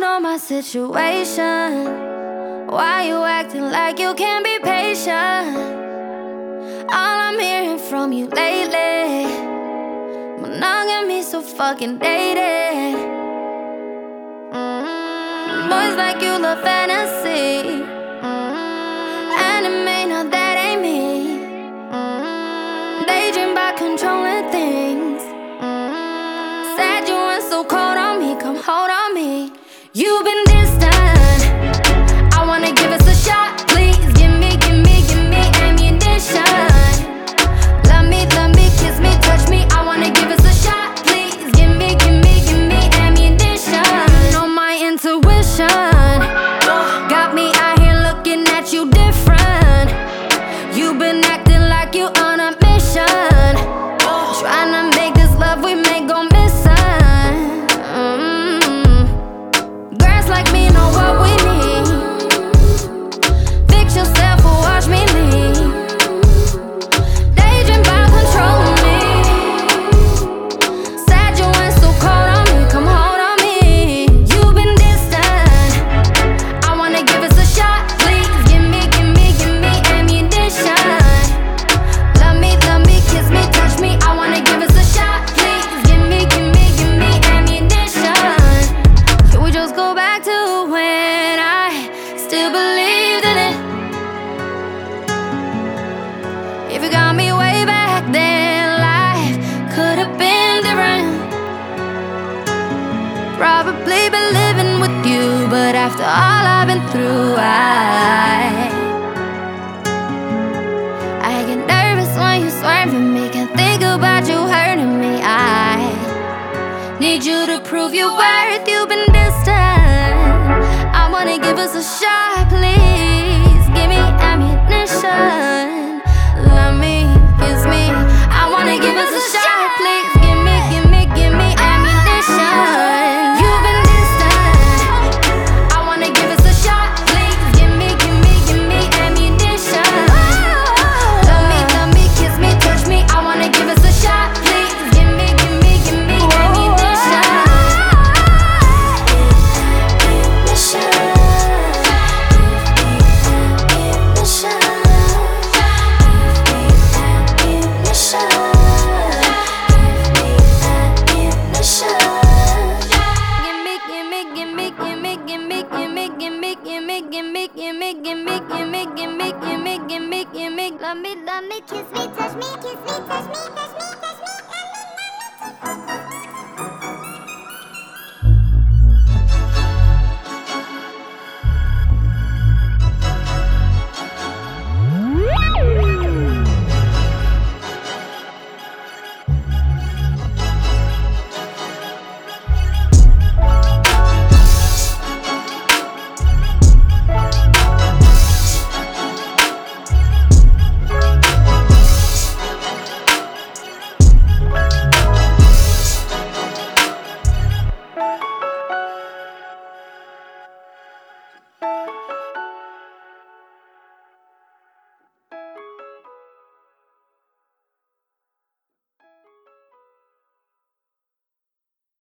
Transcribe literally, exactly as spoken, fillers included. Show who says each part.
Speaker 1: know my situation. Why you acting like you can't be patient? All I'm hearing from you lately, monogamy so fucking dated. mm-hmm. Boys like you love fantasy. mm-hmm. Anime, now that ain't me. mm-hmm. Daydream about controlling things. mm-hmm. Said you went so cold on me, come hold on me. You've been distant, I wanna give us a shot. Please give me, give me, give me ammunition. Love me, love me, kiss me, touch me, I wanna give us a shot. Please give me, give me, give me ammunition. You know my intuition got me out here looking at you different. You've been acting like you on a mission, trying to make this love we make go missing. Like me know what we need. Fix yourself or watch me leave. Daydream about controlling me. Said you went so cold on me, come hold on me. You've been distant, I wanna give us a shot. Please give me, give me, give me ammunition. Love me, love me, kiss me, touch me, I wanna give us a shot. Please give me, give me, give me ammunition. Can we just go back to when I still believed in it? If you got me way back then, life could have been different. Probably been living with you, but after all I've been through, I I get nervous when you swerving me. Can't think about you hurting me. I need you to prove your worth. You've been distant, I wanna give us a shot. Please give me ammunition. Love me, kiss me, I wanna give us a shot. Please give me, give me, give me ammunition. You've been distant, I wanna give us a shot. Please give me, give me, give me ammunition. Love me, love me, kiss me, touch me, I wanna give us a shot. Please give me, give me, give me ammunition. Love me, love me, kiss me, touch me, kiss me, touch me, touch me.